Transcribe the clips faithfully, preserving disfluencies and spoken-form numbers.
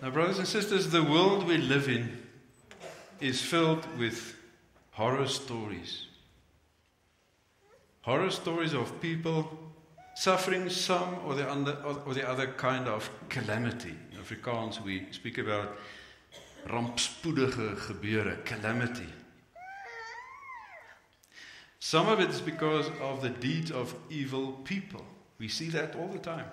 Now, brothers and sisters, the world we live in is filled with horror stories. Horror stories of people suffering some or the, under, or the other kind of calamity. In Afrikaans, we speak about rampspoedige gebeure, calamity. Some of it is because of the deeds of evil people. We see that all the time.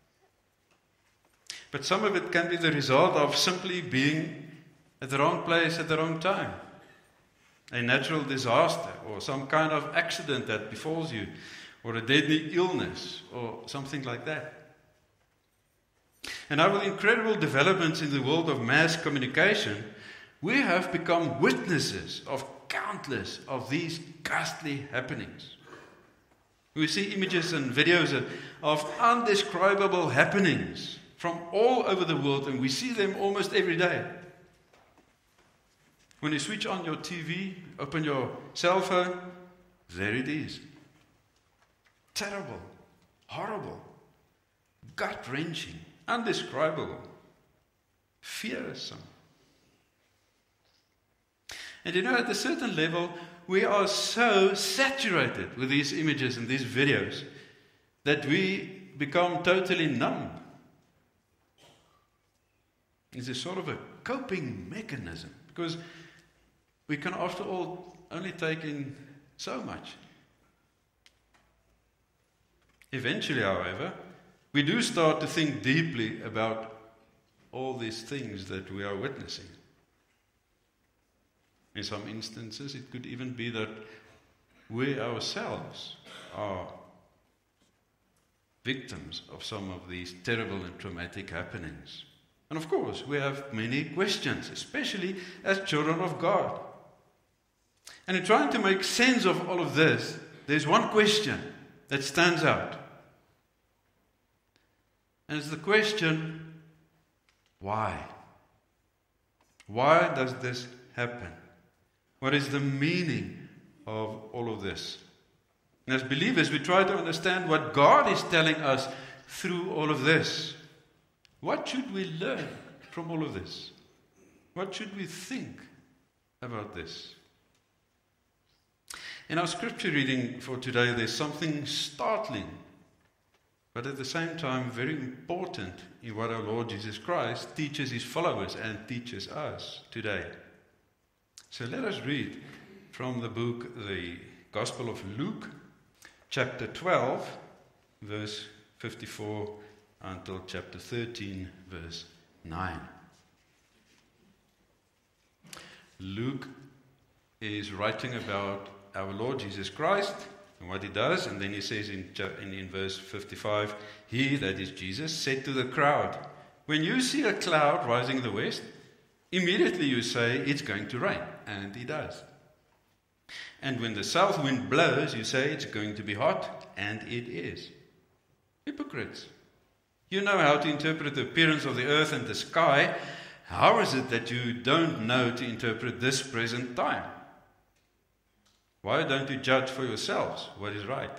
But some of it can be the result of simply being at the wrong place at the wrong time. A natural disaster, or some kind of accident that befalls you, or a deadly illness, or something like that. And now with incredible developments in the world of mass communication, we have become witnesses of countless of these ghastly happenings. We see images and videos of undescribable happenings from all over the world, and we see them almost every day. When you switch on your T V, open your cell phone, there it is. Terrible, horrible, gut-wrenching, undescribable, fearsome. And you know, at a certain level, we are so saturated with these images and these videos that we become totally numb. It's a sort of a coping mechanism, because we can, after all, only take in so much. Eventually, however, we do start to think deeply about all these things that we are witnessing. In some instances, it could even be that we ourselves are victims of some of these terrible and traumatic happenings. And of course, we have many questions, especially as children of God. And in trying to make sense of all of this, there's one question that stands out. And it's the question, why? Why does this happen? What is the meaning of all of this? And as believers, we try to understand what God is telling us through all of this. What should we learn from all of this? What should we think about this? In our scripture reading for today, there's something startling, but at the same time very important in what our Lord Jesus Christ teaches his followers and teaches us today. So let us read from the book, the Gospel of Luke, chapter twelve, verse fifty-four, until chapter thirteen, verse nine. Luke is writing about our Lord Jesus Christ and what he does, and then he says in, in, in verse fifty-five, he, that is Jesus, said to the crowd, when you see a cloud rising in the west, immediately you say, it's going to rain, and it does. And when the south wind blows, you say, it's going to be hot, and it is. Hypocrites! You know how to interpret the appearance of the earth and the sky. How is it that you don't know to interpret this present time? Why don't you judge for yourselves what is right?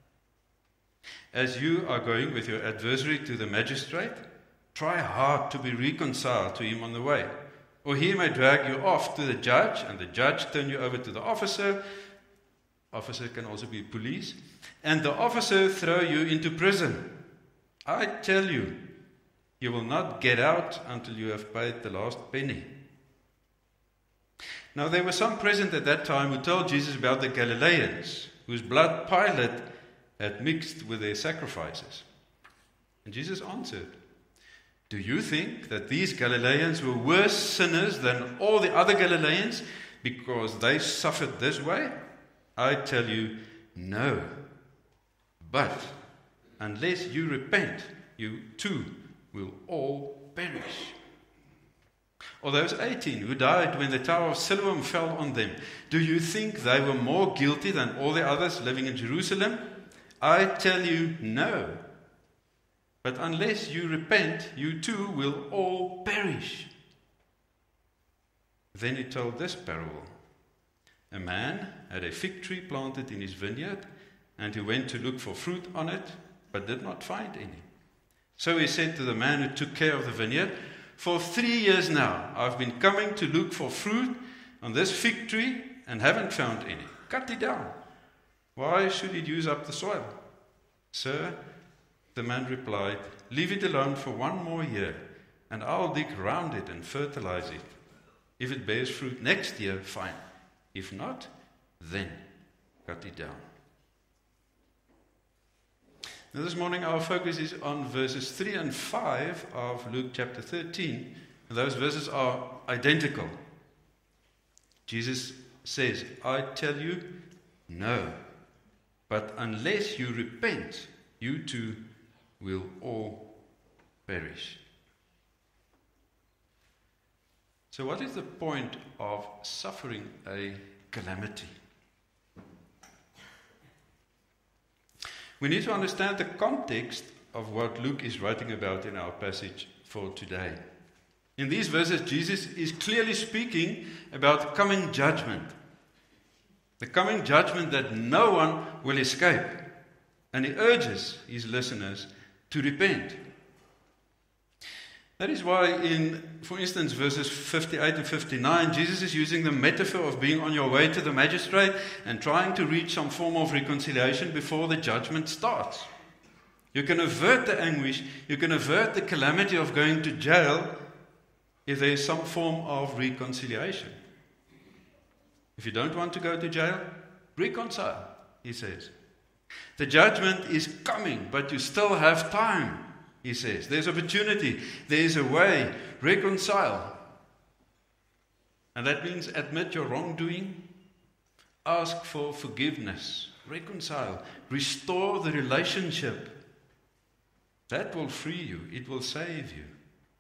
As you are going with your adversary to the magistrate, try hard to be reconciled to him on the way. Or he may drag you off to the judge, and the judge turn you over to the officer. Officer can also be police. And the officer throw you into prison. I tell you, you will not get out until you have paid the last penny. Now there were some present at that time who told Jesus about the Galileans, whose blood Pilate had mixed with their sacrifices. And Jesus answered, do you think that these Galileans were worse sinners than all the other Galileans because they suffered this way? I tell you, no. But unless you repent, you too will all perish. Or those eighteen who died when the Tower of Siloam fell on them, do you think they were more guilty than all the others living in Jerusalem? I tell you, no. But unless you repent, you too will all perish. Then he told this parable. A man had a fig tree planted in his vineyard, and he went to look for fruit on it, but did not find any. So he said to the man who took care of the vineyard, For three years now, I've been coming to look for fruit on this fig tree and haven't found any. Cut it down. Why should it use up the soil? Sir, the man replied, leave it alone for one more year, and I'll dig round it and fertilize it. If it bears fruit next year, fine. If not, then cut it down. Now this morning our focus is on verses three and five of Luke chapter thirteen. And those verses are identical. Jesus says, I tell you, no. But unless you repent, you too will all perish. So what is the point of suffering a calamity? We need to understand the context of what Luke is writing about in our passage for today. In these verses, Jesus is clearly speaking about coming judgment. The coming judgment that no one will escape. And he urges his listeners to repent. That is why in, for instance, verses fifty-eight and fifty-nine, Jesus is using the metaphor of being on your way to the magistrate and trying to reach some form of reconciliation before the judgment starts. You can avert the anguish, you can avert the calamity of going to jail if there is some form of reconciliation. If you don't want to go to jail, reconcile, he says. The judgment is coming, but you still have time. He says, there's opportunity, there's a way, reconcile. And that means admit your wrongdoing, ask for forgiveness, reconcile, restore the relationship. That will free you, it will save you.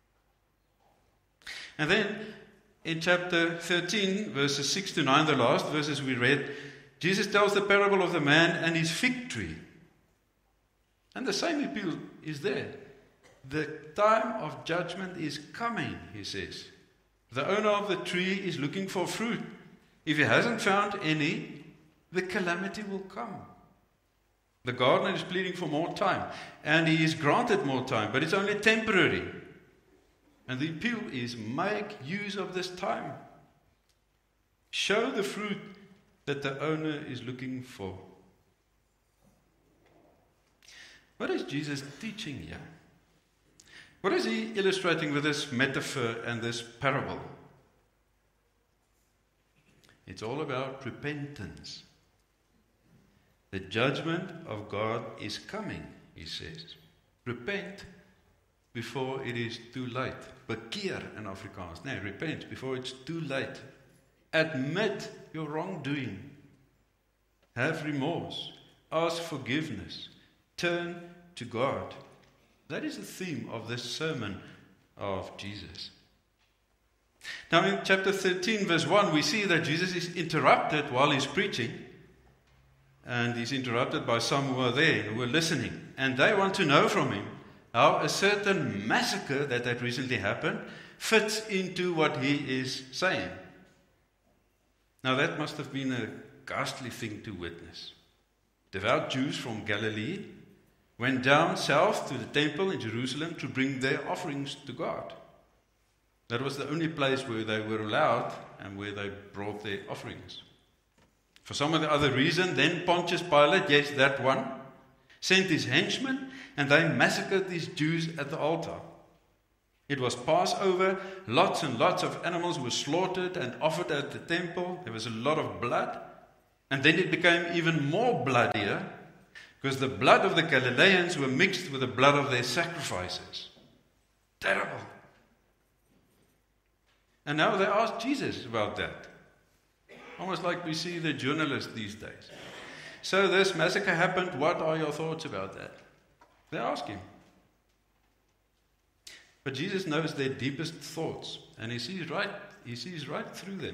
And then in chapter thirteen, verses six to nine, the last verses we read, Jesus tells the parable of the man and his fig tree. And the same appeal is there. The time of judgment is coming, he says. The owner of the tree is looking for fruit. If he hasn't found any, the calamity will come. The gardener is pleading for more time, and he is granted more time, but it's only temporary. And the appeal is, make use of this time. Show the fruit that the owner is looking for. What is Jesus teaching here? What is he illustrating with this metaphor and this parable? It's all about repentance. The judgment of God is coming, he says. Repent before it is too late. Bekeer in Afrikaans. No, repent before it's too late. Admit your wrongdoing. Have remorse. Ask forgiveness. Turn to God. That is the theme of this sermon of Jesus. Now in chapter thirteen, verse one, we see that Jesus is interrupted while he's preaching. And he's interrupted by some who are there, who are listening. And they want to know from him how a certain massacre that had recently happened fits into what he is saying. Now that must have been a ghastly thing to witness. Devout Jews from Galilee went down south to the temple in Jerusalem to bring their offerings to God. That was the only place where they were allowed and where they brought their offerings. For some other reason, then Pontius Pilate, yes, that one, sent his henchmen and they massacred these Jews at the altar. It was Passover, lots and lots of animals were slaughtered and offered at the temple. There was a lot of blood. And then it became even more bloodier because the blood of the Galileans were mixed with the blood of their sacrifices. Terrible. And now they asked Jesus about that. Almost like we see the journalists these days. So this massacre happened. What are your thoughts about that? They ask him. But Jesus knows their deepest thoughts. And he sees right, he sees right through them.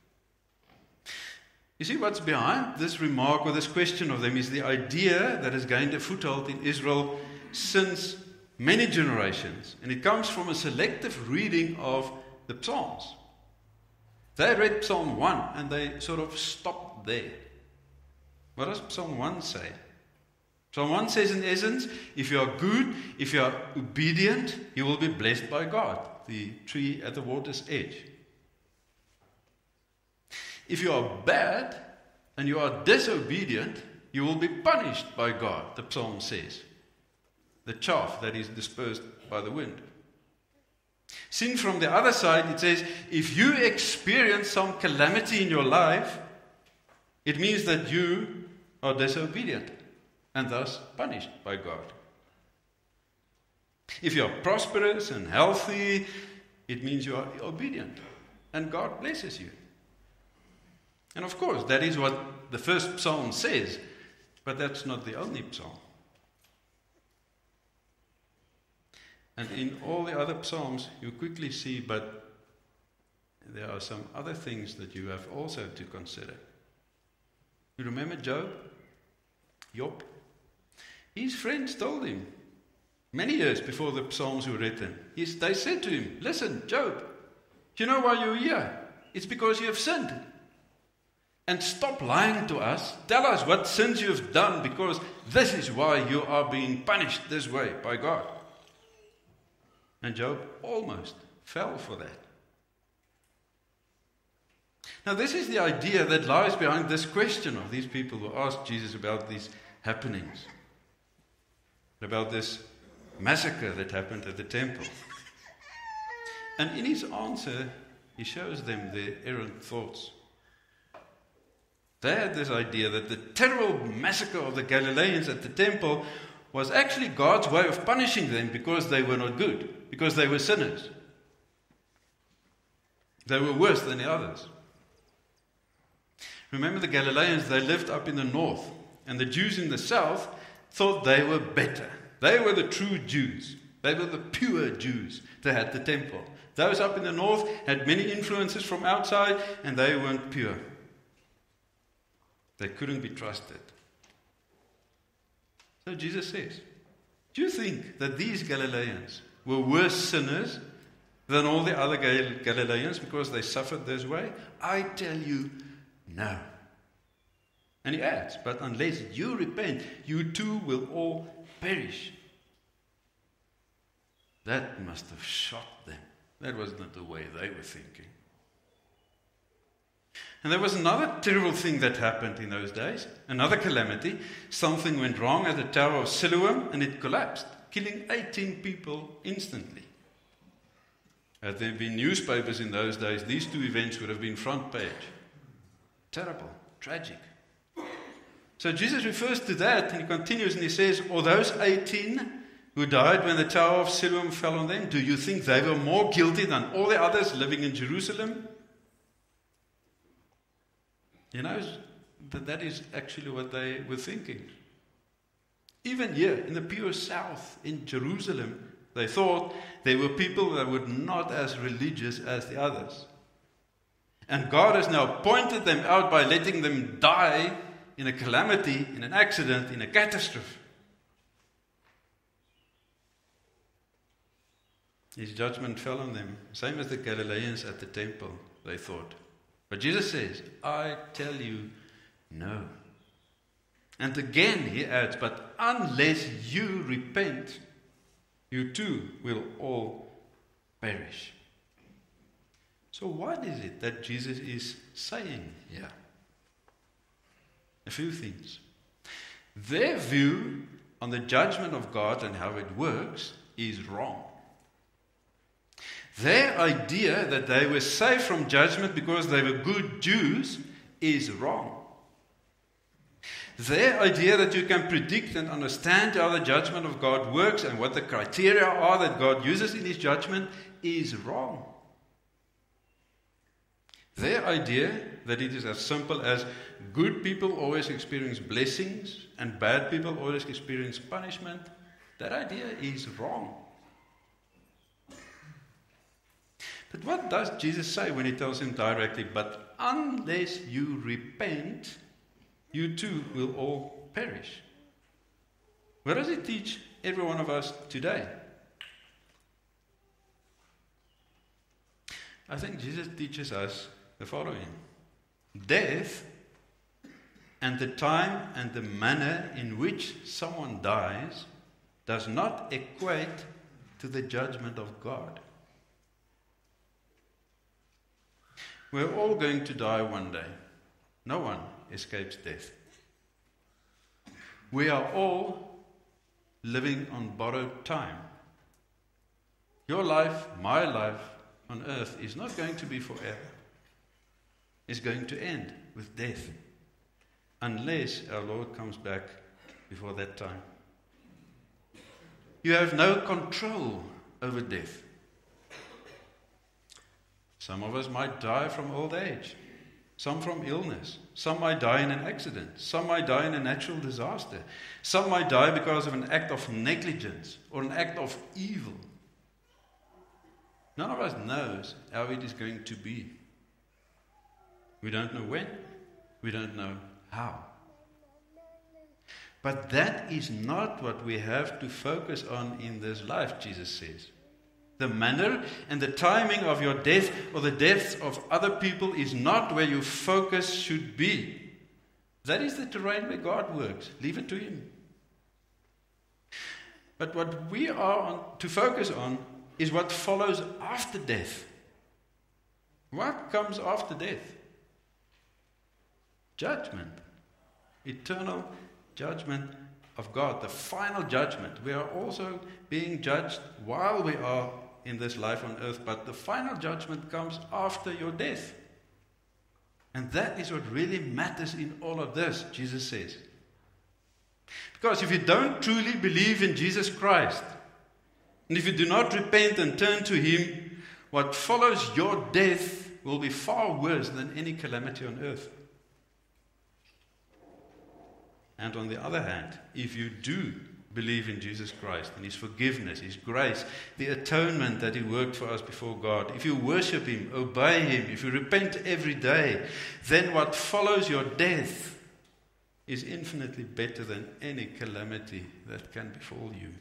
You see, what's behind this remark or this question of them is the idea that has gained a foothold in Israel since many generations. And it comes from a selective reading of the Psalms. They read Psalm one and they sort of stopped there. What does Psalm one say? Psalm one says in essence, if you are good, if you are obedient, you will be blessed by God, the tree at the water's edge. If you are bad and you are disobedient, you will be punished by God, the psalm says. The chaff that is dispersed by the wind. Seen from the other side, it says, if you experience some calamity in your life, it means that you are disobedient and thus punished by God. If you are prosperous and healthy, it means you are obedient and God blesses you. And of course, that is what the first psalm says, but that's not the only psalm. And in all the other psalms, you quickly see, but there are some other things that you have also to consider. You remember Job? Job? His friends told him, many years before the psalms were written, they said to him, listen, Job, you know why you're here? It's because you have sinned. And stop lying to us. Tell us what sins you have done, because this is why you are being punished this way by God. And Job almost fell for that. Now, this is the idea that lies behind this question of these people who asked Jesus about these happenings, about this massacre that happened at the temple. And in his answer, he shows them their errant thoughts. They had this idea that the terrible massacre of the Galileans at the temple was actually God's way of punishing them because they were not good, because they were sinners. They were worse than the others. Remember, the Galileans, they lived up in the north, and the Jews in the south thought they were better. They were the true Jews. They were the pure Jews that had the temple. Those up in the north had many influences from outside, and they weren't pure. They couldn't be trusted. So Jesus says, do you think that these Galileans were worse sinners than all the other Gal- Galileans because they suffered this way? I tell you, no. And he adds, but unless you repent, you too will all perish. That must have shocked them. That was not the way they were thinking. And there was another terrible thing that happened in those days, another calamity. Something went wrong at the Tower of Siloam and it collapsed, killing eighteen people instantly. Had there been newspapers in those days, these two events would have been front page. Terrible, tragic. So Jesus refers to that and he continues and he says, or those eighteen who died when the Tower of Siloam fell on them, do you think they were more guilty than all the others living in Jerusalem? You know, that that is actually what they were thinking. Even here, in the pure south, in Jerusalem, they thought there were people that were not as religious as the others. And God has now pointed them out by letting them die in a calamity, in an accident, in a catastrophe. His judgment fell on them, same as the Galileans at the temple, they thought. But Jesus says, I tell you, no. And again he adds, but unless you repent, you too will all perish. So what is it that Jesus is saying here? A few things. Their view on the judgment of God and how it works is wrong. Their idea that they were safe from judgment because they were good Jews is wrong. Their idea that you can predict and understand how the judgment of God works and what the criteria are that God uses in his judgment is wrong. Their idea that it is as simple as good people always experience blessings and bad people always experience punishment, that idea is wrong. But what does Jesus say when he tells him directly, but unless you repent, you too will all perish? What does he teach every one of us today? I think Jesus teaches us the following. Death and the time and the manner in which someone dies does not equate to the judgment of God. We're all going to die one day. No one escapes death. We are all living on borrowed time. Your life, my life on earth is not going to be forever. It's going to end with death, unless our Lord comes back before that time. You have no control over death. Some of us might die from old age, some from illness, some might die in an accident, some might die in a natural disaster, some might die because of an act of negligence or an act of evil. None of us knows how it is going to be. We don't know when, we don't know how. But that is not what we have to focus on in this life, Jesus says. The manner and the timing of your death or the deaths of other people is not where your focus should be. That is the terrain where God works. Leave it to Him. But what we are on, to focus on is what follows after death. What comes after death? Judgment. Eternal judgment of God. The final judgment. We are also being judged while we are in this life on earth, but the final judgment comes after your death. And that is what really matters in all of this, Jesus says. Because if you don't truly believe in Jesus Christ, and if you do not repent and turn to Him, what follows your death will be far worse than any calamity on earth. And on the other hand, if you do believe in Jesus Christ and His forgiveness, His grace, the atonement that He worked for us before God, if you worship Him, obey Him, if you repent every day, then what follows your death is infinitely better than any calamity that can befall you.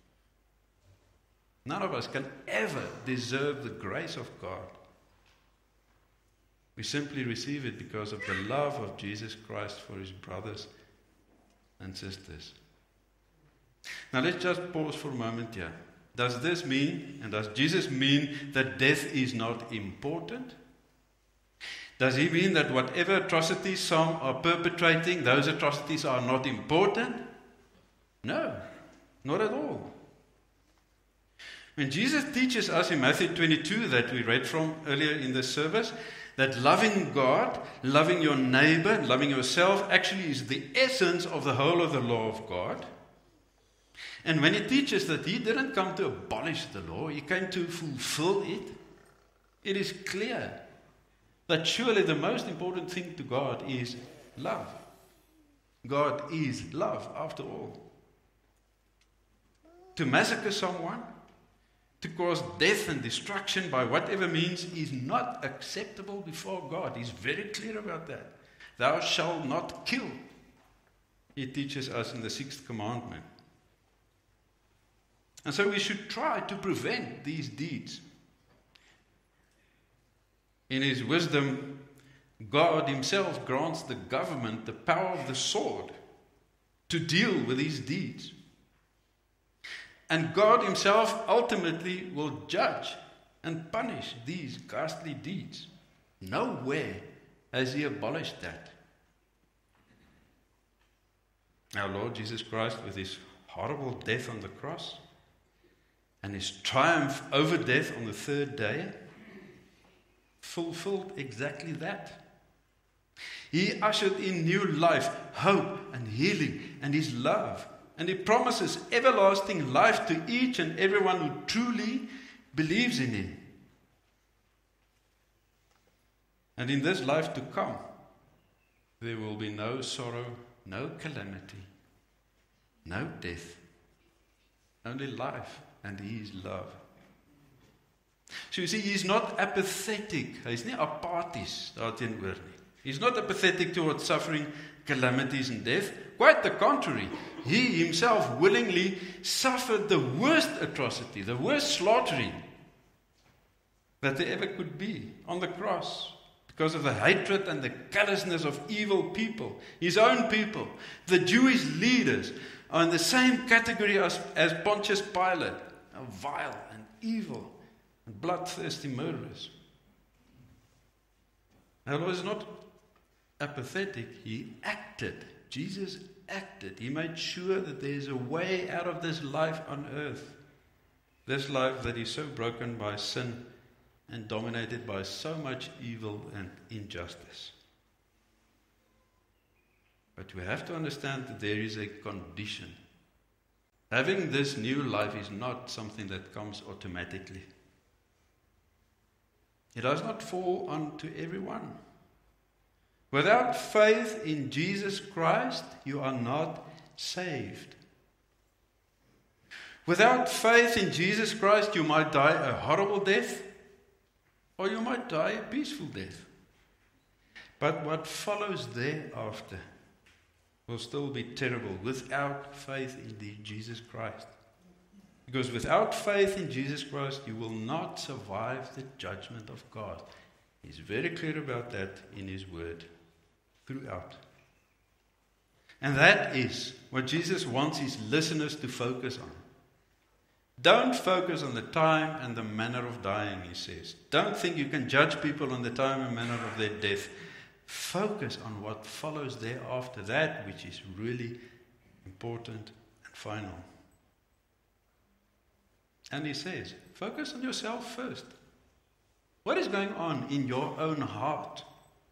None of us can ever deserve the grace of God. We simply receive it because of the love of Jesus Christ for His brothers and sisters. Now let's just pause for a moment here. Does this mean, and does Jesus mean, that death is not important? Does He mean that whatever atrocities some are perpetrating, those atrocities are not important? No, not at all. When Jesus teaches us in Matthew twenty-two that we read from earlier in this service, that loving God, loving your neighbor, loving yourself actually is the essence of the whole of the law of God. And when He teaches that He didn't come to abolish the law, He came to fulfill it, it is clear that surely the most important thing to God is love. God is love, after all. To massacre someone, to cause death and destruction by whatever means is not acceptable before God. He's very clear about that. Thou shalt not kill. He teaches us in the sixth commandment. And so we should try to prevent these deeds. In His wisdom, God Himself grants the government the power of the sword to deal with these deeds. And God Himself ultimately will judge and punish these ghastly deeds. Nowhere has He abolished that. Our Lord Jesus Christ, with His horrible death on the cross and His triumph over death on the third day, fulfilled exactly that. He ushered in new life, hope and healing and His love. And He promises everlasting life to each and everyone who truly believes in Him. And in this life to come, there will be no sorrow, no calamity, no death, only life and His love. So you see, He's not apathetic. He's not apathis daarteenoor nie. He's not apathetic towards suffering, calamities and death. Quite the contrary. He Himself willingly suffered the worst atrocity, the worst slaughtering that there ever could be on the cross, because of the hatred and the callousness of evil people, his own people. The Jewish leaders are in the same category as, as Pontius Pilate, vile and evil and bloodthirsty murderers. Our Lord is not apathetic, he acted. Jesus acted. He made sure that there is a way out of this life on earth. This life that is so broken by sin and dominated by so much evil and injustice. But we have to understand that there is a condition. Having this new life is not something that comes automatically. It does not fall onto everyone. Without faith in Jesus Christ, you are not saved. Without faith in Jesus Christ, you might die a horrible death, or you might die a peaceful death. But what follows thereafter will still be terrible without faith in the Jesus Christ. Because without faith in Jesus Christ, you will not survive the judgment of God. He's very clear about that in his word throughout. And that is what Jesus wants his listeners to focus on. Don't focus on the time and the manner of dying, he says. Don't think you can judge people on the time and manner of their death. Focus on what follows thereafter, that which is really important and final. And he says, focus on yourself first. What is going on in your own heart?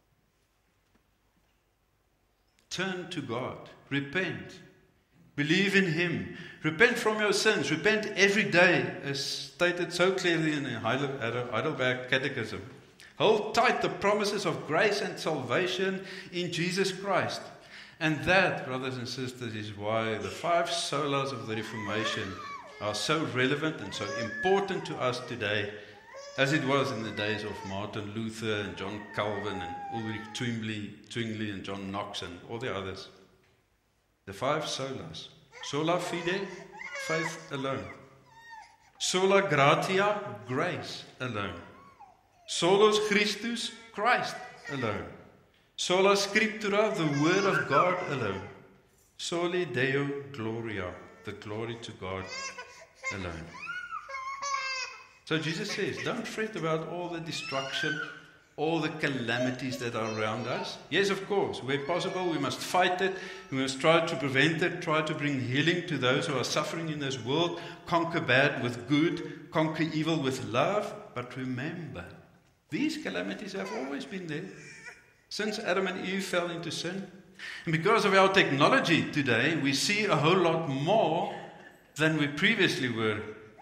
Turn to God. Repent. Believe in him. Repent from your sins. Repent every day, as stated so clearly in the Heidelberg Catechism. Hold tight the promises of grace and salvation in Jesus Christ. And that, brothers and sisters, is why the five solas of the Reformation are so relevant and so important to us today, as it was in the days of Martin Luther and John Calvin and Ulrich Zwingli, Zwingli and John Knox and all the others. The five solas. Sola fide, faith alone. Sola gratia, grace alone. Solus Christus, Christ alone. Sola scriptura, the word of God alone. Soli Deo gloria, the glory to God alone. So Jesus says, don't fret about all the destruction, all the calamities that are around us. Yes, of course, where possible, we must fight it. We must try to prevent it, try to bring healing to those who are suffering in this world, conquer bad with good, conquer evil with love. But remember, these calamities have always been there since Adam and Eve fell into sin. And because of our technology today, we see a whole lot more than we previously were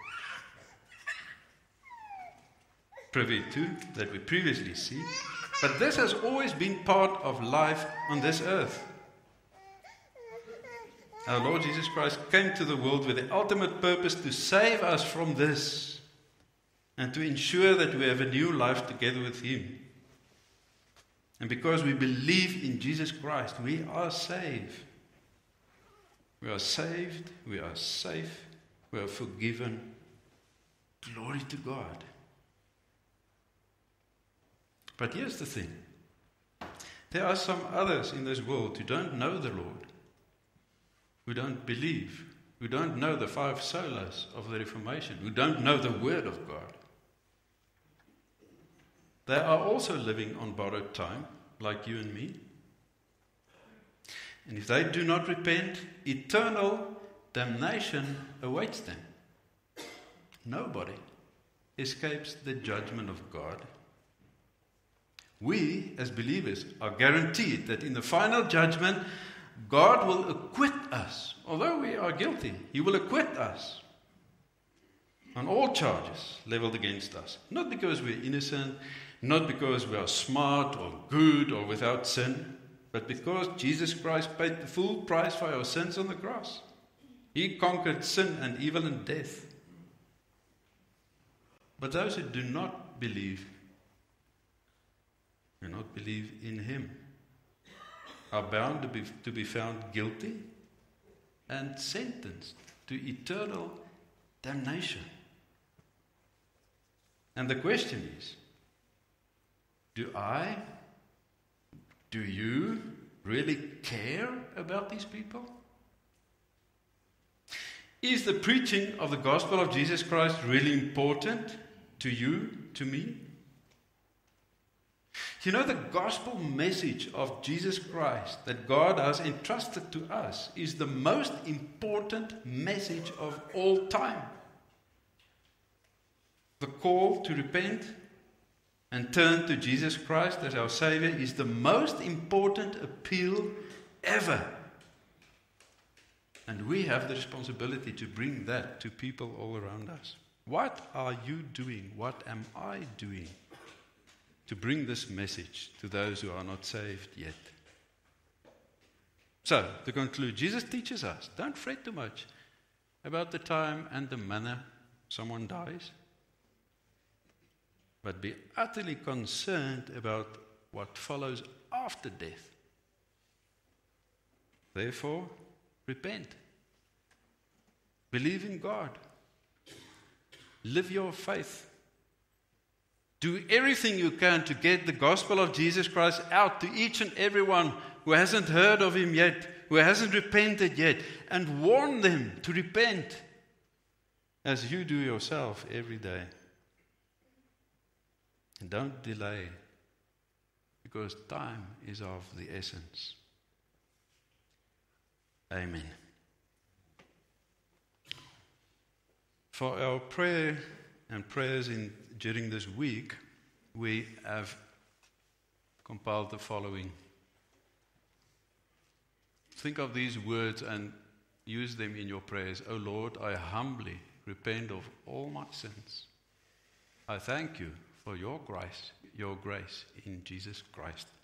privy to, that we previously see. But this has always been part of life on this earth. Our Lord Jesus Christ came to the world with the ultimate purpose to save us from this and to ensure that we have a new life together with him. And because we believe in Jesus Christ, we are saved. We are saved, we are safe, we are forgiven. Glory to God. But here's the thing. There are some others in this world who don't know the Lord, who don't believe, who don't know the five solas of the Reformation, who don't know the Word of God. They are also living on borrowed time, like you and me. And if they do not repent, eternal damnation awaits them. Nobody escapes the judgment of God. We, as believers, are guaranteed that in the final judgment, God will acquit us. Although we are guilty, he will acquit us on all charges leveled against us. Not because we're innocent, not because we are smart or good or without sin, but because Jesus Christ paid the full price for our sins on the cross. He conquered sin and evil and death. But those who do not believe, do not believe in him, are bound to be, to be found guilty and sentenced to eternal damnation. And the question is, Do I, do you really care about these people? Is the preaching of the gospel of Jesus Christ really important to you, to me? You know, the gospel message of Jesus Christ that God has entrusted to us is the most important message of all time. The call to repent and turn to Jesus Christ as our Savior is the most important appeal ever. And we have the responsibility to bring that to people all around us. What are you doing? What am I doing to bring this message to those who are not saved yet? So, to conclude, Jesus teaches us, don't fret too much about the time and the manner someone dies, but be utterly concerned about what follows after death. Therefore, repent. Believe in God. Live your faith. Do everything you can to get the gospel of Jesus Christ out to each and everyone who hasn't heard of Him yet, who hasn't repented yet, and warn them to repent as you do yourself every day. And don't delay, because time is of the essence. Amen. For our prayer and prayers in during this week, we have compiled the following. Think of these words and use them in your prayers. O Lord, I humbly repent of all my sins. I thank you for your grace, your grace in Jesus Christ.